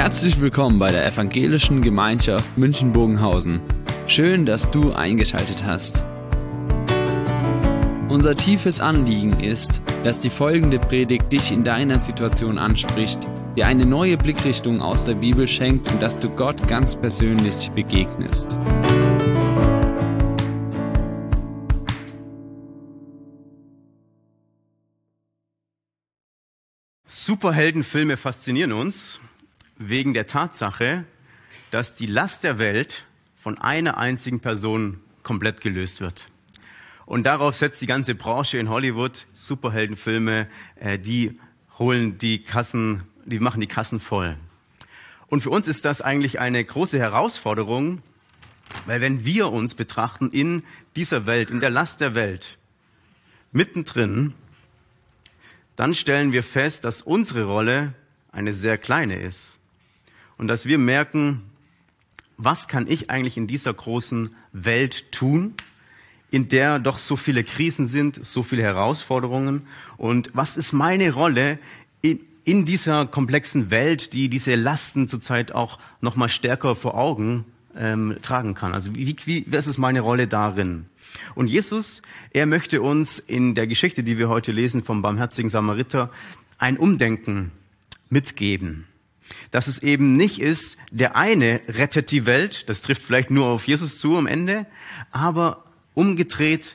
Herzlich willkommen bei der Evangelischen Gemeinschaft München-Bogenhausen. Schön, dass du eingeschaltet hast. Unser tiefes Anliegen ist, dass die folgende Predigt dich in deiner Situation anspricht, dir eine neue Blickrichtung aus der Bibel schenkt und dass du Gott ganz persönlich begegnest. Superheldenfilme faszinieren uns wegen der Tatsache, dass die Last der Welt von einer einzigen Person komplett gelöst wird. Und darauf setzt die ganze Branche in Hollywood. Superheldenfilme, die machen die Kassen voll. Und für uns ist das eigentlich eine große Herausforderung, weil wenn wir uns betrachten in dieser Welt, in der Last der Welt, mittendrin, dann stellen wir fest, dass unsere Rolle eine sehr kleine ist. Und dass wir merken, was kann ich eigentlich in dieser großen Welt tun, in der doch so viele Krisen sind, so viele Herausforderungen. Und was ist meine Rolle in dieser komplexen Welt, die diese Lasten zurzeit auch noch mal stärker vor Augen tragen kann? Also was ist meine Rolle darin? Und Jesus, er möchte uns in der Geschichte, die wir heute lesen vom barmherzigen Samariter, ein Umdenken mitgeben. Dass es eben nicht ist, der eine rettet die Welt, das trifft vielleicht nur auf Jesus zu am Ende, aber umgedreht,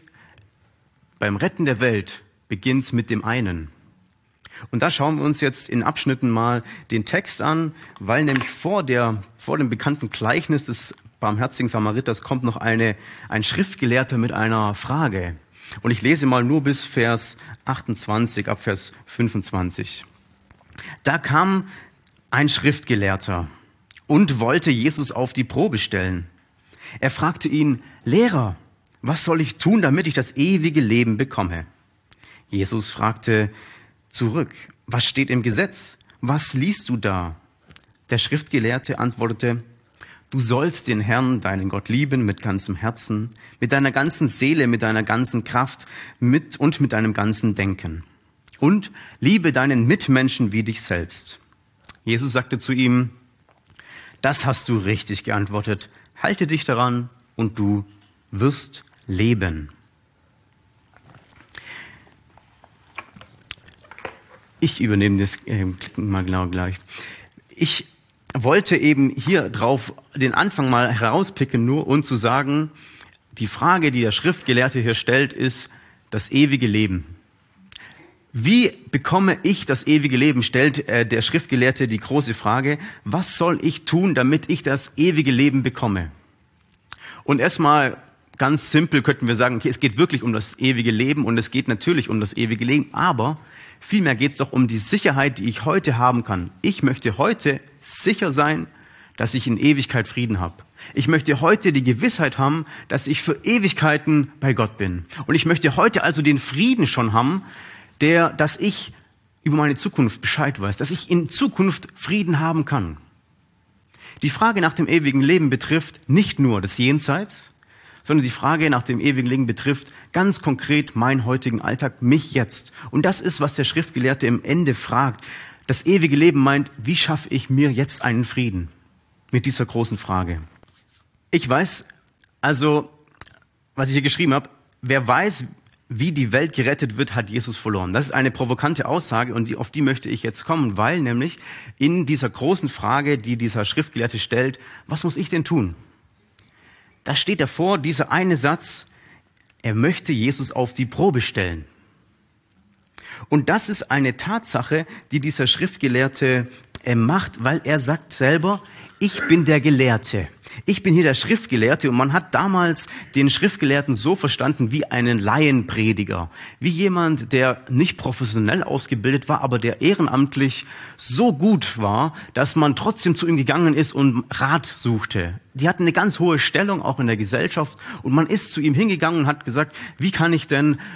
beim Retten der Welt beginnt's mit dem einen. Und da schauen wir uns jetzt in Abschnitten mal den Text an, weil nämlich vor dem bekannten Gleichnis des barmherzigen Samariters kommt noch ein Schriftgelehrter mit einer Frage. Und ich lese mal nur bis Vers 28, ab Vers 25. Da kam ein Schriftgelehrter und wollte Jesus auf die Probe stellen. Er fragte ihn: Lehrer, was soll ich tun, damit ich das ewige Leben bekomme? Jesus fragte zurück: Was steht im Gesetz? Was liest du da? Der Schriftgelehrte antwortete: Du sollst den Herrn, deinen Gott, lieben mit ganzem Herzen, mit deiner ganzen Seele, mit deiner ganzen Kraft mit deinem ganzen Denken. Und liebe deinen Mitmenschen wie dich selbst. Jesus sagte zu ihm: Das hast du richtig geantwortet. Halte dich daran und du wirst leben. Ich übernehme das mal genau gleich. Ich wollte eben hier drauf den Anfang mal herauspicken, nur um zu sagen, die Frage, die der Schriftgelehrte hier stellt, ist das ewige Leben. Wie bekomme ich das ewige Leben? Stellt der Schriftgelehrte die große Frage: Was soll ich tun, damit ich das ewige Leben bekomme? Und erstmal ganz simpel könnten wir sagen, okay, es geht wirklich um das ewige Leben und es geht natürlich um das ewige Leben, aber vielmehr geht es doch um die Sicherheit, die ich heute haben kann. Ich möchte heute sicher sein, dass ich in Ewigkeit Frieden habe. Ich möchte heute die Gewissheit haben, dass ich für Ewigkeiten bei Gott bin. Und ich möchte heute also den Frieden schon haben, dass ich über meine Zukunft Bescheid weiß, dass ich in Zukunft Frieden haben kann. Die Frage nach dem ewigen Leben betrifft nicht nur das Jenseits, sondern die Frage nach dem ewigen Leben betrifft ganz konkret meinen heutigen Alltag, mich jetzt. Und das ist, was der Schriftgelehrte im Ende fragt. Das ewige Leben meint, wie schaffe ich mir jetzt einen Frieden mit dieser großen Frage? Ich weiß, also, was ich hier geschrieben habe, wer weiß, wie die Welt gerettet wird, hat Jesus verloren. Das ist eine provokante Aussage und auf die möchte ich jetzt kommen, weil nämlich in dieser großen Frage, die dieser Schriftgelehrte stellt, was muss ich denn tun? Da steht davor dieser eine Satz: Er möchte Jesus auf die Probe stellen. Und das ist eine Tatsache, die dieser Schriftgelehrte macht, weil er sagt selber: Ich bin der Gelehrte. Ich bin hier der Schriftgelehrte. Und man hat damals den Schriftgelehrten so verstanden wie einen Laienprediger. Wie jemand, der nicht professionell ausgebildet war, aber der ehrenamtlich so gut war, dass man trotzdem zu ihm gegangen ist und Rat suchte. Die hatten eine ganz hohe Stellung, auch in der Gesellschaft. Und man ist zu ihm hingegangen und hat gesagt: Wie kann ich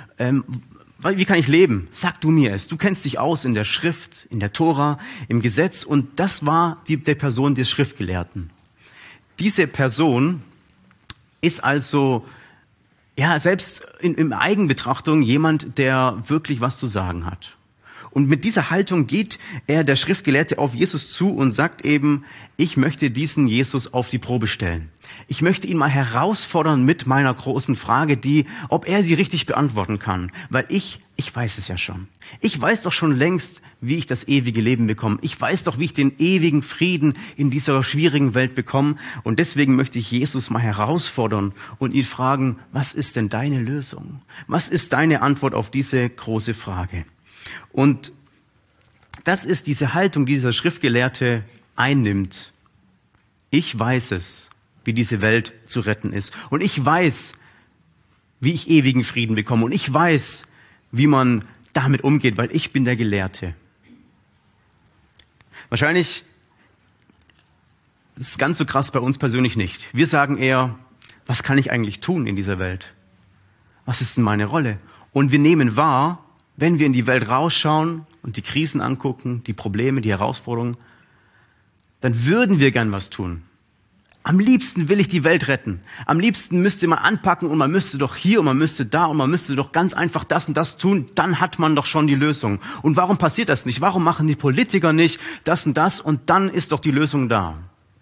leben? Sag du mir es. Du kennst dich aus in der Schrift, in der Tora, im Gesetz. Und das war der Person des Schriftgelehrten. Diese Person ist also, ja, selbst in Eigenbetrachtung jemand, der wirklich was zu sagen hat. Und mit dieser Haltung geht der Schriftgelehrte, auf Jesus zu und sagt eben, ich möchte diesen Jesus auf die Probe stellen. Ich möchte ihn mal herausfordern mit meiner großen Frage, ob er sie richtig beantworten kann. Weil ich weiß es ja schon. Ich weiß doch schon längst, wie ich das ewige Leben bekomme. Ich weiß doch, wie ich den ewigen Frieden in dieser schwierigen Welt bekomme. Und deswegen möchte ich Jesus mal herausfordern und ihn fragen, was ist denn deine Lösung? Was ist deine Antwort auf diese große Frage? Und das ist diese Haltung, die dieser Schriftgelehrte einnimmt. Ich weiß es, wie diese Welt zu retten ist. Und ich weiß, wie ich ewigen Frieden bekomme. Und ich weiß, wie man damit umgeht, weil ich bin der Gelehrte. Wahrscheinlich ist es ganz so krass bei uns persönlich nicht. Wir sagen eher, was kann ich eigentlich tun in dieser Welt? Was ist denn meine Rolle? Und wir nehmen wahr, wenn wir in die Welt rausschauen und die Krisen angucken, die Probleme, die Herausforderungen, dann würden wir gern was tun. Am liebsten will ich die Welt retten. Am liebsten müsste man anpacken und man müsste doch hier und man müsste da und man müsste doch ganz einfach das und das tun. Dann hat man doch schon die Lösung. Und warum passiert das nicht? Warum machen die Politiker nicht das und das und dann ist doch die Lösung da?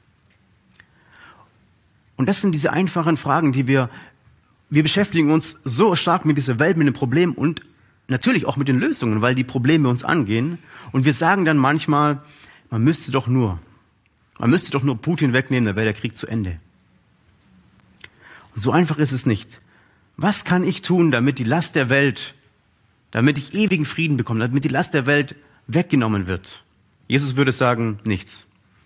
Und das sind diese einfachen Fragen, die wir beschäftigen uns so stark mit dieser Welt, mit den Problemen und natürlich auch mit den Lösungen, weil die Probleme uns angehen. Und wir sagen dann manchmal, man müsste doch nur Putin wegnehmen, dann wäre der Krieg zu Ende. Und so einfach ist es nicht. Was kann ich tun, damit ich ewigen Frieden bekomme, damit die Last der Welt weggenommen wird? Jesus würde sagen, nichts.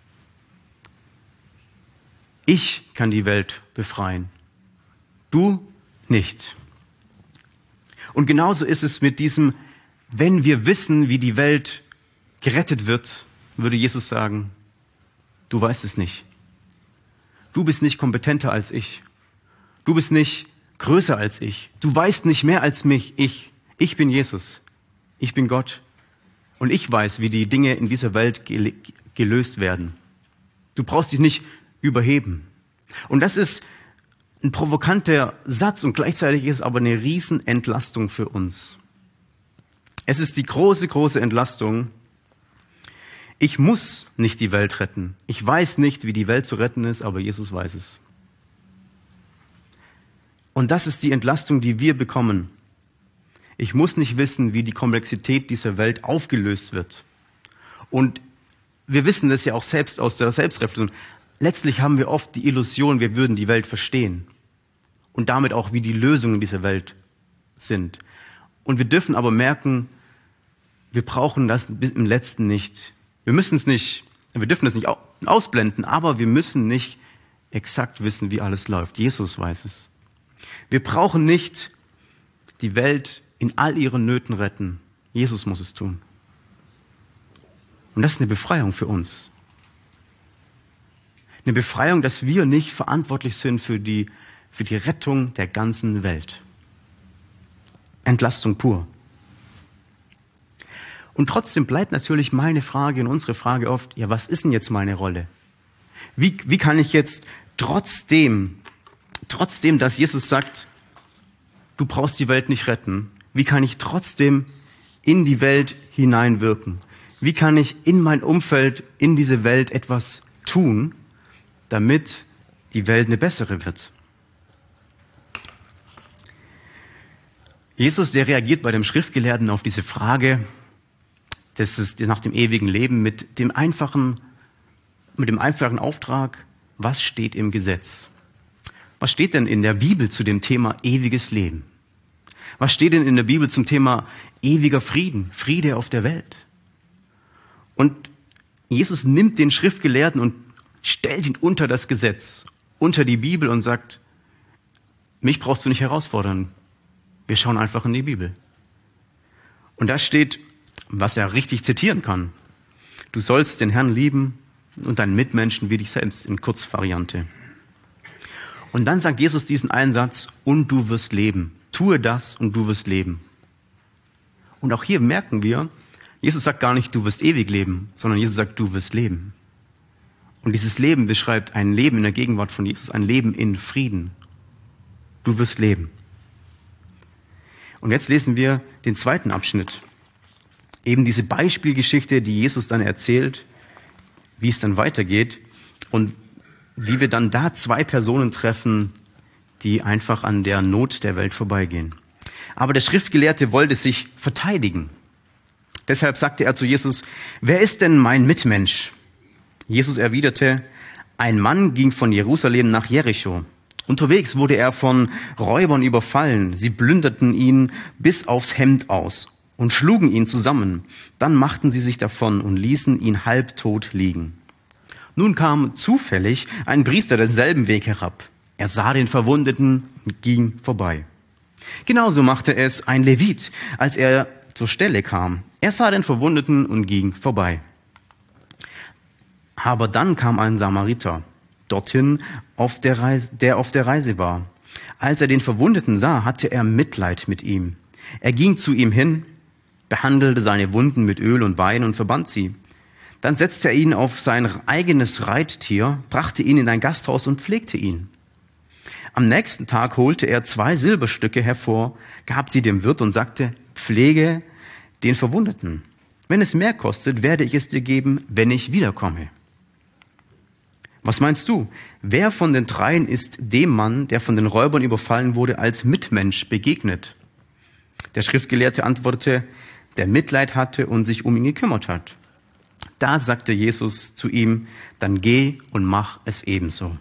Ich kann die Welt befreien. Du nicht. Und genauso ist es mit diesem, wenn wir wissen, wie die Welt gerettet wird, würde Jesus sagen, du weißt es nicht. Du bist nicht kompetenter als ich. Du bist nicht größer als ich. Du weißt nicht mehr als mich. Ich bin Jesus. Ich bin Gott. Und ich weiß, wie die Dinge in dieser Welt gelöst werden. Du brauchst dich nicht überheben. Und das ist ein provokanter Satz und gleichzeitig ist es aber eine Riesenentlastung für uns. Es ist die große, große Entlastung. Ich muss nicht die Welt retten. Ich weiß nicht, wie die Welt zu retten ist, aber Jesus weiß es. Und das ist die Entlastung, die wir bekommen. Ich muss nicht wissen, wie die Komplexität dieser Welt aufgelöst wird. Und wir wissen das ja auch selbst aus der Selbstreflexion. Letztlich haben wir oft die Illusion, wir würden die Welt verstehen. Und damit auch, wie die Lösungen dieser Welt sind. Und wir dürfen aber merken, wir brauchen das bis im Letzten nicht. Wir dürfen das nicht ausblenden, aber wir müssen nicht exakt wissen, wie alles läuft. Jesus weiß es. Wir brauchen nicht die Welt in all ihren Nöten retten. Jesus muss es tun. Und das ist eine Befreiung für uns. Eine Befreiung, dass wir nicht verantwortlich sind für die Rettung der ganzen Welt. Entlastung pur. Und trotzdem bleibt natürlich meine Frage und unsere Frage oft, ja, was ist denn jetzt meine Rolle? Wie kann ich jetzt trotzdem, dass Jesus sagt, du brauchst die Welt nicht retten, wie kann ich trotzdem in die Welt hineinwirken? Wie kann ich in mein Umfeld, in diese Welt etwas tun, damit die Welt eine bessere wird? Jesus, der reagiert bei dem Schriftgelehrten auf diese Frage, das ist nach dem ewigen Leben mit dem einfachen Auftrag, was steht im Gesetz? Was steht denn in der Bibel zu dem Thema ewiges Leben? Was steht denn in der Bibel zum Thema ewiger Frieden, Friede auf der Welt? Und Jesus nimmt den Schriftgelehrten und stellt ihn unter das Gesetz, unter die Bibel und sagt, mich brauchst du nicht herausfordern. Wir schauen einfach in die Bibel. Und da steht, was er richtig zitieren kann. Du sollst den Herrn lieben und deinen Mitmenschen wie dich selbst in Kurzvariante. Und dann sagt Jesus diesen einen Satz, und du wirst leben. Tue das und du wirst leben. Und auch hier merken wir, Jesus sagt gar nicht, du wirst ewig leben, sondern Jesus sagt, du wirst leben. Und dieses Leben beschreibt ein Leben in der Gegenwart von Jesus, ein Leben in Frieden. Du wirst leben. Und jetzt lesen wir den zweiten Abschnitt. eben diese Beispielgeschichte, die Jesus dann erzählt, wie es dann weitergeht und wie wir dann da zwei Personen treffen, die einfach an der Not der Welt vorbeigehen. Aber der Schriftgelehrte wollte sich verteidigen. Deshalb sagte er zu Jesus, wer ist denn mein Mitmensch? Jesus erwiderte, ein Mann ging von Jerusalem nach Jericho. Unterwegs wurde er von Räubern überfallen. Sie plünderten ihn bis aufs Hemd aus und schlugen ihn zusammen. Dann machten sie sich davon und ließen ihn halbtot liegen. Nun kam zufällig ein Priester denselben Weg herab. Er sah den Verwundeten und ging vorbei. Genauso machte es ein Levit, als er zur Stelle kam. Er sah den Verwundeten und ging vorbei. Aber dann kam ein Samariter dorthin, der auf der Reise war. Als er den Verwundeten sah, hatte er Mitleid mit ihm. Er ging zu ihm hin, behandelte seine Wunden mit Öl und Wein und verband sie. Dann setzte er ihn auf sein eigenes Reittier, brachte ihn in ein Gasthaus und pflegte ihn. Am nächsten Tag holte er 2 Silberstücke hervor, gab sie dem Wirt und sagte, pflege den Verwundeten. Wenn es mehr kostet, werde ich es dir geben, wenn ich wiederkomme. Was meinst du? Wer von den dreien ist dem Mann, der von den Räubern überfallen wurde, als Mitmensch begegnet? Der Schriftgelehrte antwortete, der Mitleid hatte und sich um ihn gekümmert hat. Da sagte Jesus zu ihm, dann geh und mach es ebenso.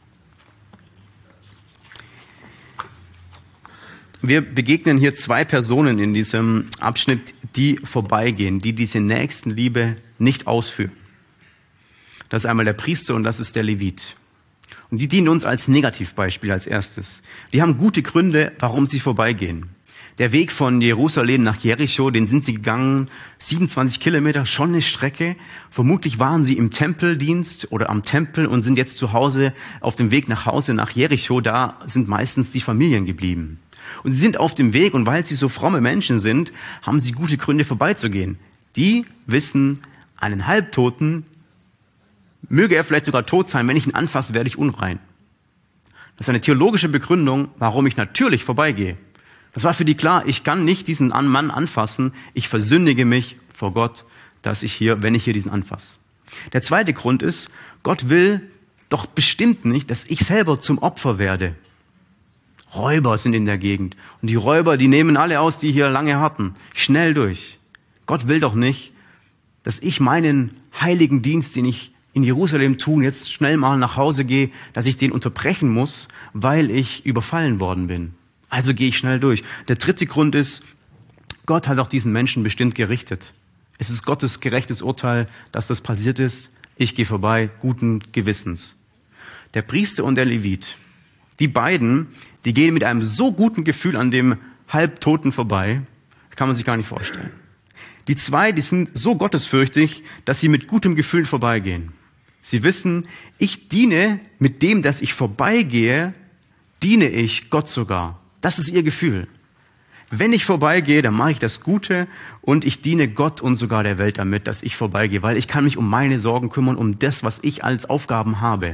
Wir begegnen hier 2 Personen in diesem Abschnitt, die vorbeigehen, die diese Nächstenliebe nicht ausführen. Das ist einmal der Priester und das ist der Levit. Und die dienen uns als Negativbeispiel als erstes. Die haben gute Gründe, warum sie vorbeigehen. Der Weg von Jerusalem nach Jericho, den sind sie gegangen, 27 Kilometer, schon eine Strecke. Vermutlich waren sie im Tempeldienst oder am Tempel und sind jetzt zu Hause auf dem Weg nach Hause nach Jericho. Da sind meistens die Familien geblieben. Und sie sind auf dem Weg und weil sie so fromme Menschen sind, haben sie gute Gründe vorbeizugehen. Die wissen, einen Halbtoten, möge er vielleicht sogar tot sein, wenn ich ihn anfasse, werde ich unrein. Das ist eine theologische Begründung, warum ich natürlich vorbeigehe. Das war für die klar, ich kann nicht diesen Mann anfassen, ich versündige mich vor Gott, wenn ich hier diesen anfasse. Der zweite Grund ist, Gott will doch bestimmt nicht, dass ich selber zum Opfer werde. Räuber sind in der Gegend. Und die Räuber, die nehmen alle aus, die hier lange hatten. Schnell durch. Gott will doch nicht, dass ich meinen heiligen Dienst, den ich in Jerusalem tue, jetzt schnell mal nach Hause gehe, dass ich den unterbrechen muss, weil ich überfallen worden bin. Also gehe ich schnell durch. Der dritte Grund ist, Gott hat auch diesen Menschen bestimmt gerichtet. Es ist Gottes gerechtes Urteil, dass das passiert ist. Ich gehe vorbei, guten Gewissens. Der Priester und der Levit, die beiden, die gehen mit einem so guten Gefühl an dem Halbtoten vorbei, kann man sich gar nicht vorstellen. Die 2, die sind so gottesfürchtig, dass sie mit gutem Gefühl vorbeigehen. Sie wissen, ich diene mit dem, dass ich vorbeigehe, diene ich Gott sogar. Das ist ihr Gefühl. Wenn ich vorbeigehe, dann mache ich das Gute und ich diene Gott und sogar der Welt damit, dass ich vorbeigehe, weil ich kann mich um meine Sorgen kümmern, um das, was ich als Aufgaben habe.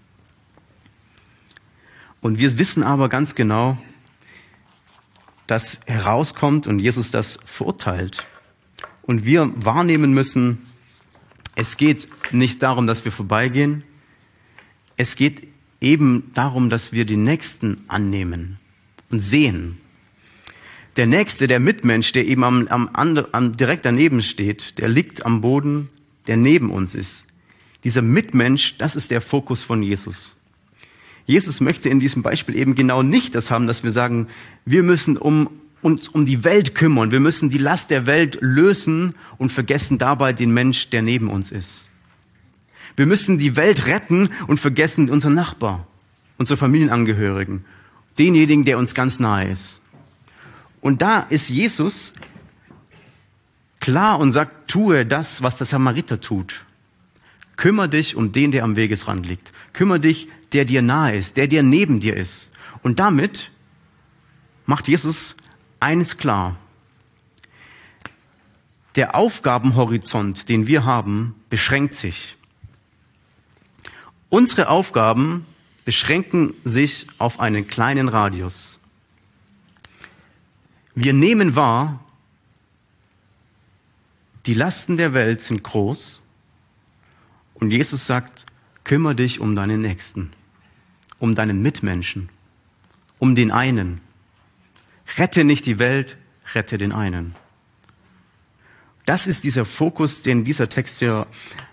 Und wir wissen aber ganz genau, dass herauskommt und Jesus das verurteilt. Und wir wahrnehmen müssen, es geht nicht darum, dass wir vorbeigehen. Es geht eben darum, dass wir den Nächsten annehmen und sehen. Der Nächste, der Mitmensch, der eben direkt daneben steht, der liegt am Boden, der neben uns ist. Dieser Mitmensch, das ist der Fokus von Jesus. Jesus möchte in diesem Beispiel eben genau nicht das haben, dass wir sagen, wir müssen uns um die Welt kümmern, wir müssen die Last der Welt lösen und vergessen dabei den Mensch, der neben uns ist. Wir müssen die Welt retten und vergessen unseren Nachbar, unsere Familienangehörigen, denjenigen, der uns ganz nahe ist. Und da ist Jesus klar und sagt, tue das, was der Samariter tut. Kümmer dich um den, der am Wegesrand liegt. Kümmer dich, der dir nahe ist, der neben dir ist. Und damit macht Jesus eines klar. Der Aufgabenhorizont, den wir haben, beschränkt sich. Unsere Aufgaben beschränken sich auf einen kleinen Radius. Wir nehmen wahr, Die Lasten der Welt sind groß und Jesus sagt, kümmere dich um deinen Nächsten, um deinen Mitmenschen, um den einen. Rette nicht die Welt, rette den einen. Das ist dieser Fokus, den dieser Text hier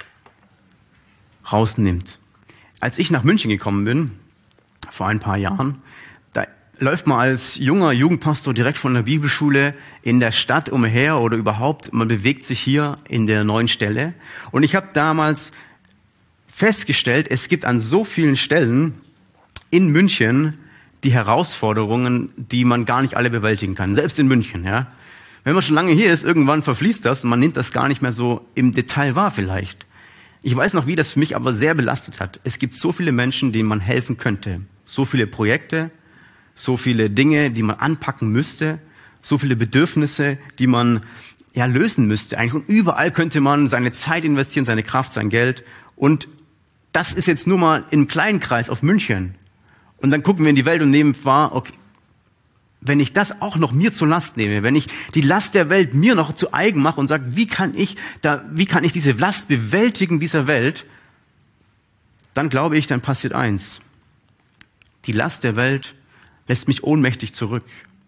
rausnimmt. Als ich nach München gekommen bin, vor ein paar Jahren, da läuft man als junger Jugendpastor direkt von der Bibelschule in der Stadt umher oder überhaupt, man bewegt sich hier in der neuen Stelle. Und ich habe damals festgestellt, es gibt an so vielen Stellen in München die Herausforderungen, die man gar nicht alle bewältigen kann, selbst in München. Ja. Wenn man schon lange hier ist, irgendwann verfließt das und man nimmt das gar nicht mehr so im Detail wahr vielleicht. Ich weiß noch, wie das für mich aber sehr belastet hat. Es gibt so viele Menschen, denen man helfen könnte. So viele Projekte, so viele Dinge, die man anpacken müsste, so viele Bedürfnisse, die man lösen müsste eigentlich. Und überall könnte man seine Zeit investieren, seine Kraft, sein Geld. Und das ist jetzt nur mal im kleinen Kreis auf München. Und dann gucken wir in die Welt und nehmen wahr, okay, wenn ich das auch noch mir zur Last nehme, wenn ich die Last der Welt mir noch zu eigen mache und sage, wie kann ich diese Last bewältigen dieser Welt, dann glaube ich, dann passiert eins. Die Last der Welt lässt mich ohnmächtig zurück.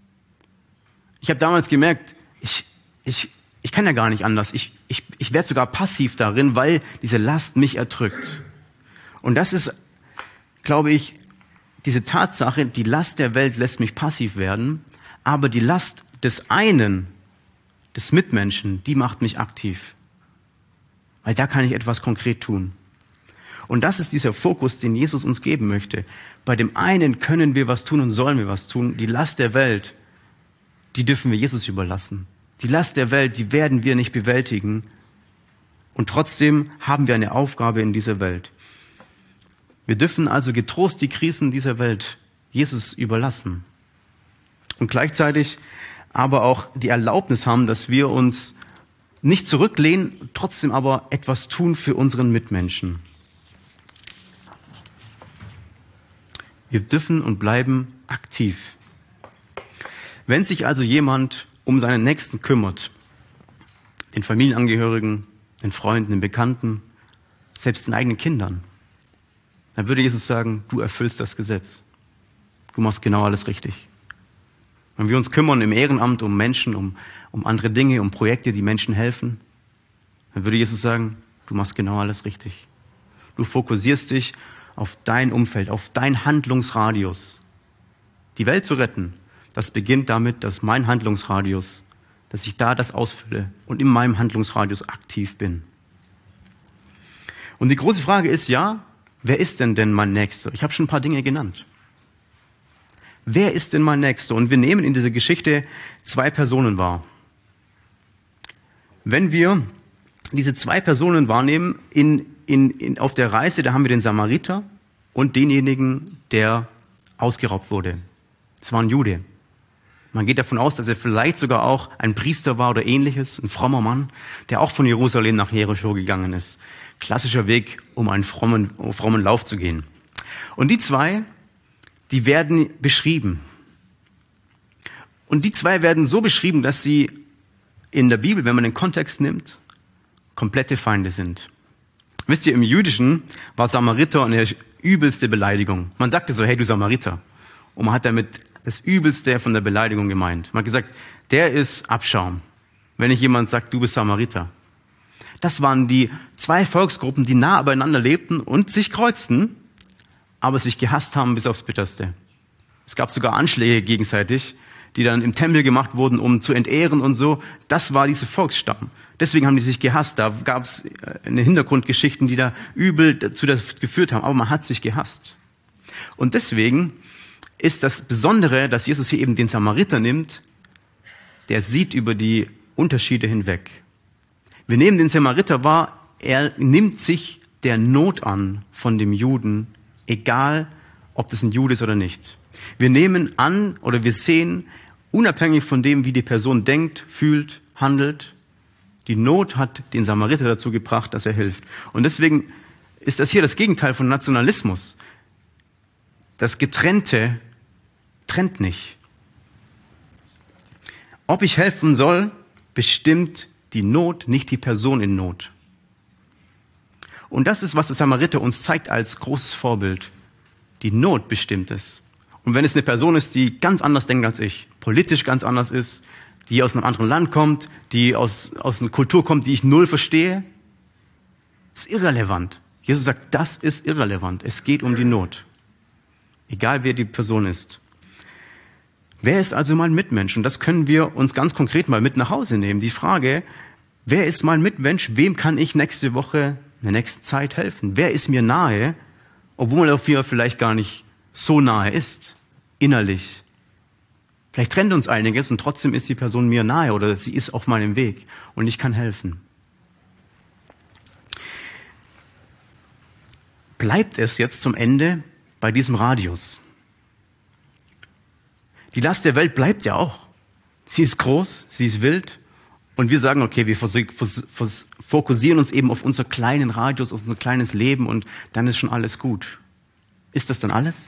Ich habe damals gemerkt, ich kann ja gar nicht anders. Ich werde sogar passiv darin, weil diese Last mich erdrückt. Und das ist, glaube ich, diese Tatsache, die Last der Welt lässt mich passiv werden, aber die Last des einen, des Mitmenschen, die macht mich aktiv. Weil da kann ich etwas konkret tun. Und das ist dieser Fokus, den Jesus uns geben möchte. Bei dem einen können wir was tun und sollen wir was tun. Die Last der Welt, die dürfen wir Jesus überlassen. Die Last der Welt, die werden wir nicht bewältigen. Und trotzdem haben wir eine Aufgabe in dieser Welt. Wir dürfen also getrost die Krisen dieser Welt Jesus überlassen. Und gleichzeitig aber auch die Erlaubnis haben, dass wir uns nicht zurücklehnen, trotzdem aber etwas tun für unseren Mitmenschen. Wir dürfen und bleiben aktiv. Wenn sich also jemand um seinen Nächsten kümmert, den Familienangehörigen, den Freunden, den Bekannten, selbst den eigenen Kindern, dann würde Jesus sagen, du erfüllst das Gesetz. Du machst genau alles richtig. Wenn wir uns kümmern im Ehrenamt um Menschen, um andere Dinge, um Projekte, die Menschen helfen, dann würde Jesus sagen, du machst genau alles richtig. Du fokussierst dich auf dein Umfeld, auf dein Handlungsradius. Die Welt zu retten, das beginnt damit, dass mein Handlungsradius, dass ich da das ausfülle und in meinem Handlungsradius aktiv bin. Und die große Frage ist, wer ist denn mein Nächster? Ich habe schon ein paar Dinge genannt. Wer ist denn mein Nächster? Und wir nehmen in dieser Geschichte 2 Personen wahr. Wenn wir diese 2 Personen wahrnehmen auf der Reise, da haben wir den Samariter und denjenigen, der ausgeraubt wurde. Das war ein Jude. Man geht davon aus, dass er vielleicht sogar auch ein Priester war oder ähnliches, ein frommer Mann, der auch von Jerusalem nach Jericho gegangen ist. Klassischer Weg, um einen frommen Lauf zu gehen. Und die 2, die werden beschrieben. Und die 2 werden so beschrieben, dass sie in der Bibel, wenn man den Kontext nimmt, komplette Feinde sind. Wisst ihr, im Jüdischen war Samariter eine übelste Beleidigung. Man sagte so, hey du Samariter. Und man hat damit das Übelste von der Beleidigung gemeint. Man hat gesagt, der ist Abschaum. Wenn nicht jemand sagt, du bist Samariter. Das waren die 2 Volksgruppen, die nah beieinander lebten und sich kreuzten, aber sich gehasst haben bis aufs Bitterste. Es gab sogar Anschläge gegenseitig, die dann im Tempel gemacht wurden, um zu entehren und so. Das war diese Volksstamm. Deswegen haben die sich gehasst. Da gab es Hintergrundgeschichten, die da übel dazu geführt haben. Aber man hat sich gehasst. Und deswegen ist das Besondere, dass Jesus hier eben den Samariter nimmt, der sieht über die Unterschiede hinweg. Wir nehmen den Samariter wahr, er nimmt sich der Not an von dem Juden, egal ob das ein Jude ist oder nicht. Wir nehmen an oder wir sehen, unabhängig von dem, wie die Person denkt, fühlt, handelt, die Not hat den Samariter dazu gebracht, dass er hilft. Und deswegen ist das hier das Gegenteil von Nationalismus. Das Getrennte trennt nicht. Ob ich helfen soll, bestimmt die Not, nicht die Person in Not. Und das ist, was der Samariter uns zeigt als großes Vorbild. Die Not bestimmt es. Und wenn es eine Person ist, die ganz anders denkt als ich, politisch ganz anders ist, die aus einem anderen Land kommt, die aus einer Kultur kommt, die ich null verstehe, ist irrelevant. Jesus sagt, das ist irrelevant. Es geht um die Not. Egal, wer die Person ist. Wer ist also mein Mitmensch? Und das können wir uns ganz konkret mal mit nach Hause nehmen. Die Frage, wer ist mein Mitmensch? Wem kann ich nächste Woche, in der nächsten Zeit helfen? Wer ist mir nahe, obwohl er vielleicht gar nicht so nahe ist, innerlich? Vielleicht trennt uns einiges und trotzdem ist die Person mir nahe oder sie ist auf meinem Weg und ich kann helfen. Bleibt es jetzt zum Ende bei diesem Radius? Die Last der Welt bleibt ja auch. Sie ist groß, sie ist wild und wir sagen, okay, wir fokussieren uns eben auf unser kleinen Radius, auf unser kleines Leben und dann ist schon alles gut. Ist das dann alles?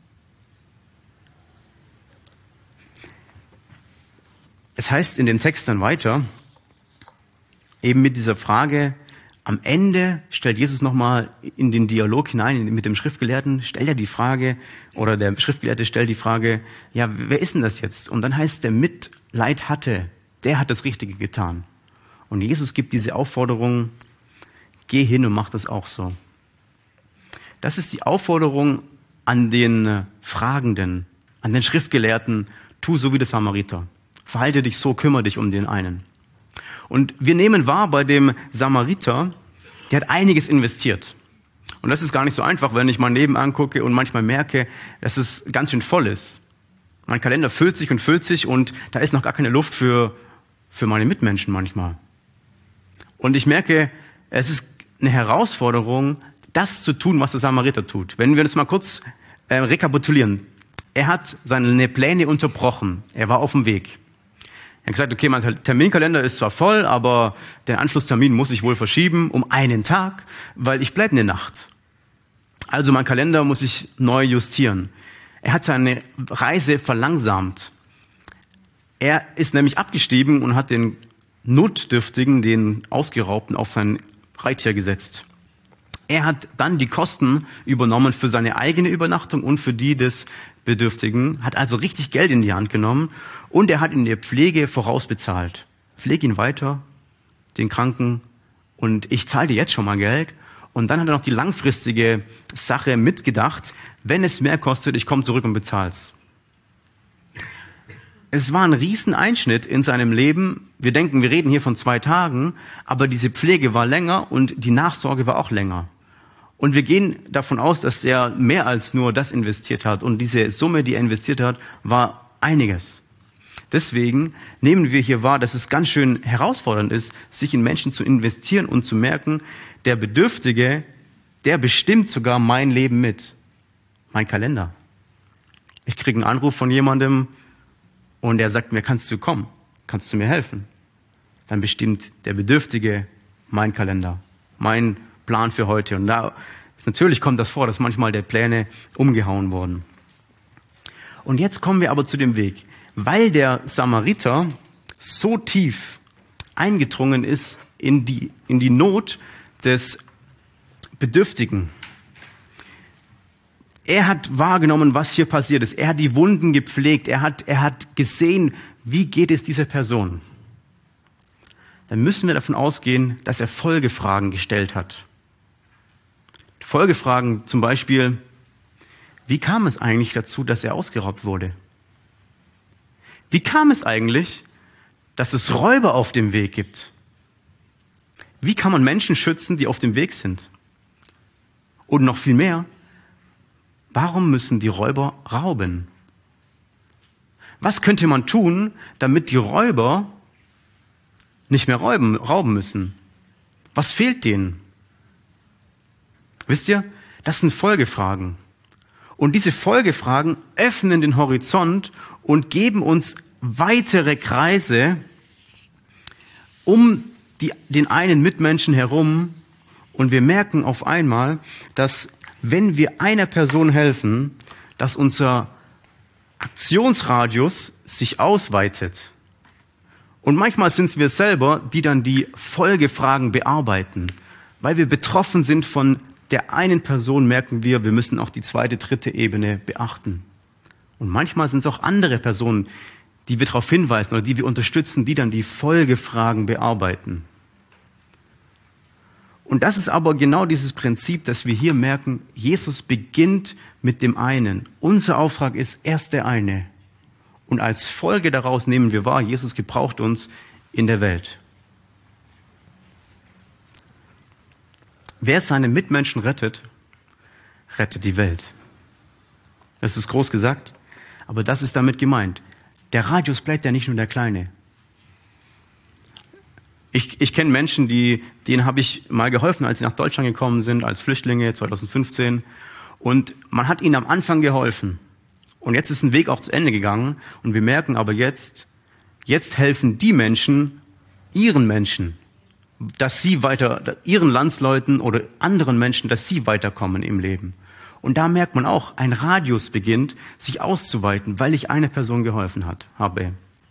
Es heißt in dem Text dann weiter, eben mit dieser Frage, am Ende stellt Jesus nochmal in den Dialog hinein mit dem Schriftgelehrten, stellt er die Frage, oder der Schriftgelehrte stellt die Frage, ja, wer ist denn das jetzt? Und dann heißt, der Mitleid hatte, der hat das Richtige getan. Und Jesus gibt diese Aufforderung, geh hin und mach das auch so. Das ist die Aufforderung an den Fragenden, an den Schriftgelehrten, tu so wie der Samariter. Verhalte dich so, kümmere dich um den einen. Und wir nehmen wahr bei dem Samariter, der hat einiges investiert. Und das ist gar nicht so einfach, wenn ich mein Leben angucke und manchmal merke, dass es ganz schön voll ist. Mein Kalender füllt sich und da ist noch gar keine Luft für meine Mitmenschen manchmal. Und ich merke, es ist eine Herausforderung, das zu tun, was der Samariter tut. Wenn wir das mal kurz rekapitulieren. Er hat seine Pläne unterbrochen. Er war auf dem Weg. Er hat gesagt, okay, mein Terminkalender ist zwar voll, aber der Anschlusstermin muss ich wohl verschieben um einen Tag, weil ich bleibe eine Nacht. Also mein Kalender muss ich neu justieren. Er hat seine Reise verlangsamt. Er ist nämlich abgestiegen und hat den Notdürftigen, den Ausgeraubten, auf sein Reittier gesetzt. Er hat dann die Kosten übernommen für seine eigene Übernachtung und für die des Bedürftigen, hat also richtig Geld in die Hand genommen und er hat in der Pflege vorausbezahlt. Pflege ihn weiter, den Kranken, und ich zahle dir jetzt schon mal Geld. Und dann hat er noch die langfristige Sache mitgedacht, wenn es mehr kostet, ich komme zurück und bezahle es. Es war ein Rieseneinschnitt in seinem Leben. Wir denken, wir reden hier von 2 Tagen, aber diese Pflege war länger und die Nachsorge war auch länger. Und wir gehen davon aus, dass er mehr als nur das investiert hat. Und diese Summe, die er investiert hat, war einiges. Deswegen nehmen wir hier wahr, dass es ganz schön herausfordernd ist, sich in Menschen zu investieren und zu merken, der Bedürftige, der bestimmt sogar mein Leben mit. Mein Kalender. Ich kriege einen Anruf von jemandem und er sagt mir, kannst du kommen? Kannst du mir helfen? Dann bestimmt der Bedürftige mein Kalender, mein Plan für heute. Und natürlich kommt das vor, dass manchmal der Pläne umgehauen wurden. Und jetzt kommen wir aber zu dem Weg. Weil der Samariter so tief eingedrungen ist in die Not des Bedürftigen. Er hat wahrgenommen, was hier passiert ist. Er hat die Wunden gepflegt. Er hat gesehen, wie geht es dieser Person. Dann müssen wir davon ausgehen, dass er Folgefragen gestellt hat. Folgefragen zum Beispiel, wie kam es eigentlich dazu, dass er ausgeraubt wurde? Wie kam es eigentlich, dass es Räuber auf dem Weg gibt? Wie kann man Menschen schützen, die auf dem Weg sind? Und noch viel mehr, warum müssen die Räuber rauben? Was könnte man tun, damit die Räuber nicht mehr rauben müssen? Was fehlt denen? Wisst ihr, das sind Folgefragen. Und diese Folgefragen öffnen den Horizont und geben uns weitere Kreise um den einen Mitmenschen herum. Und wir merken auf einmal, dass wenn wir einer Person helfen, dass unser Aktionsradius sich ausweitet Und manchmal sind es wir selber, die dann die Folgefragen bearbeiten. Weil wir betroffen sind von der einen Person, merken wir müssen auch die zweite, dritte Ebene beachten. Und manchmal sind es auch andere Personen, die wir darauf hinweisen oder die wir unterstützen, die dann die Folgefragen bearbeiten. Und das ist aber genau dieses Prinzip, dass wir hier merken, Jesus beginnt mit dem einen. Unser Auftrag ist erst der eine. Und als Folge daraus nehmen wir wahr, Jesus gebraucht uns in der Welt. Wer seine Mitmenschen rettet, rettet die Welt. Das ist groß gesagt, aber das ist damit gemeint. Der Radius bleibt ja nicht nur der kleine. Ich kenne Menschen, denen habe ich mal geholfen, als sie nach Deutschland gekommen sind, als Flüchtlinge 2015. Und man hat ihnen am Anfang geholfen. Und jetzt ist ein Weg auch zu Ende gegangen. Und wir merken aber jetzt helfen die Menschen ihren Menschen, dass sie weiter, ihren Landsleuten oder anderen Menschen, dass sie weiterkommen im Leben. Und da merkt man auch, ein Radius beginnt, sich auszuweiten, weil ich eine Person geholfen habe.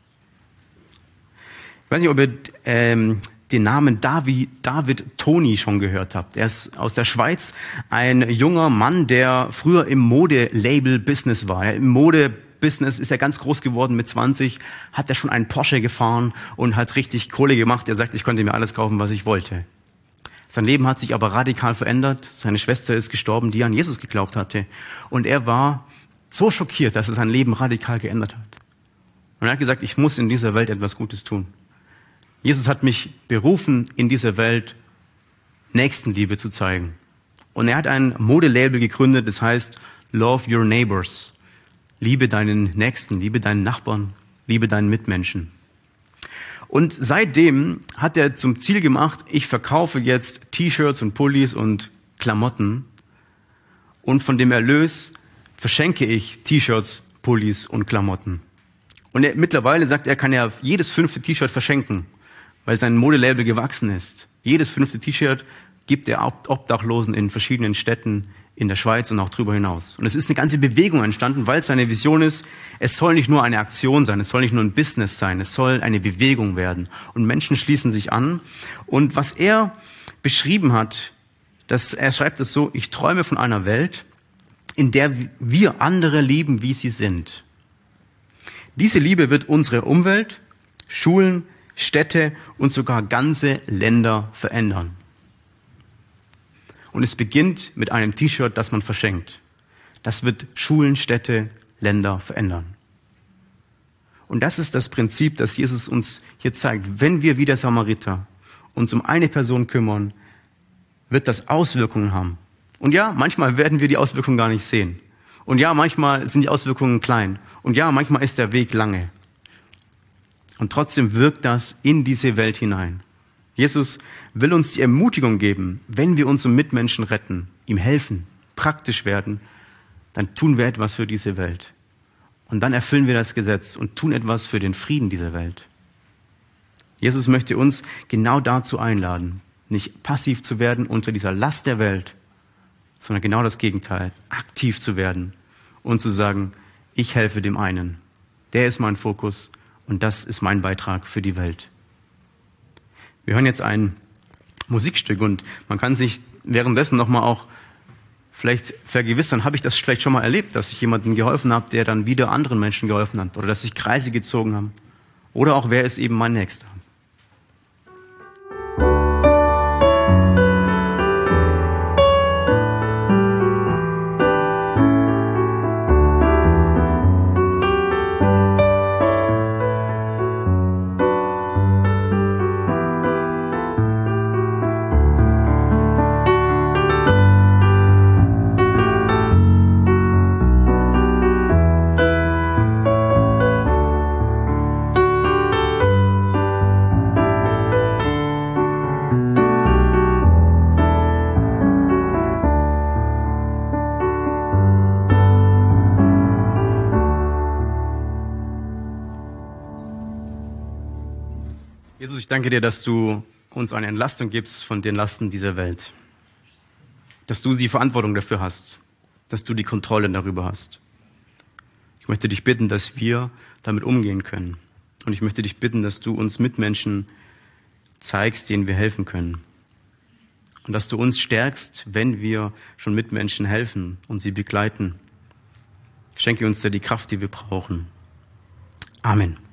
Ich weiß nicht, ob ihr den Namen David Toni schon gehört habt. Er ist aus der Schweiz, ein junger Mann, der früher im Modelabel-Business war. Im Modebusiness ist er ganz groß geworden. Mit 20 hat er schon einen Porsche gefahren und hat richtig Kohle gemacht. Er sagt, ich konnte mir alles kaufen, was ich wollte. Sein Leben hat sich aber radikal verändert. Seine Schwester ist gestorben, die an Jesus geglaubt hatte. Und er war so schockiert, dass er sein Leben radikal geändert hat. Und er hat gesagt, ich muss in dieser Welt etwas Gutes tun. Jesus hat mich berufen, in dieser Welt Nächstenliebe zu zeigen. Und er hat ein Modelabel gegründet, das heißt Love Your Neighbors. Liebe deinen Nächsten, liebe deinen Nachbarn, liebe deinen Mitmenschen. Und seitdem hat er zum Ziel gemacht, ich verkaufe jetzt T-Shirts und Pullis und Klamotten. Und von dem Erlös verschenke ich T-Shirts, Pullis und Klamotten. Und mittlerweile sagt er, kann ja jedes 5. T-Shirt verschenken, weil sein Modelabel gewachsen ist. Jedes 5. T-Shirt gibt er Obdachlosen in verschiedenen Städten in der Schweiz und auch darüber hinaus. Und es ist eine ganze Bewegung entstanden, weil seine Vision ist, es soll nicht nur eine Aktion sein, es soll nicht nur ein Business sein, es soll eine Bewegung werden. Und Menschen schließen sich an. Und was er beschrieben hat, er schreibt es so, ich träume von einer Welt, in der wir andere lieben, wie sie sind. Diese Liebe wird unsere Umwelt, Schulen, Städte und sogar ganze Länder verändern. Und es beginnt mit einem T-Shirt, das man verschenkt. Das wird Schulen, Städte, Länder verändern. Und das ist das Prinzip, das Jesus uns hier zeigt. Wenn wir wie der Samariter uns um eine Person kümmern, wird das Auswirkungen haben. Und ja, manchmal werden wir die Auswirkungen gar nicht sehen. Und ja, manchmal sind die Auswirkungen klein. Und ja, manchmal ist der Weg lange. Und trotzdem wirkt das in diese Welt hinein. Jesus will uns die Ermutigung geben, wenn wir unsere Mitmenschen retten, ihm helfen, praktisch werden, dann tun wir etwas für diese Welt. Und dann erfüllen wir das Gesetz und tun etwas für den Frieden dieser Welt. Jesus möchte uns genau dazu einladen, nicht passiv zu werden unter dieser Last der Welt, sondern genau das Gegenteil, aktiv zu werden und zu sagen, ich helfe dem einen. Der ist mein Fokus und das ist mein Beitrag für die Welt. Wir hören jetzt ein Musikstück und man kann sich währenddessen nochmal auch vielleicht vergewissern, habe ich das vielleicht schon mal erlebt, dass ich jemandem geholfen habe, der dann wieder anderen Menschen geholfen hat oder dass sich Kreise gezogen haben oder auch wer ist eben mein Nächster. Jesus, ich danke dir, dass du uns eine Entlastung gibst von den Lasten dieser Welt. Dass du die Verantwortung dafür hast. Dass du die Kontrolle darüber hast. Ich möchte dich bitten, dass wir damit umgehen können. Und ich möchte dich bitten, dass du uns Mitmenschen zeigst, denen wir helfen können. Und dass du uns stärkst, wenn wir schon Mitmenschen helfen und sie begleiten. Schenke uns da die Kraft, die wir brauchen. Amen.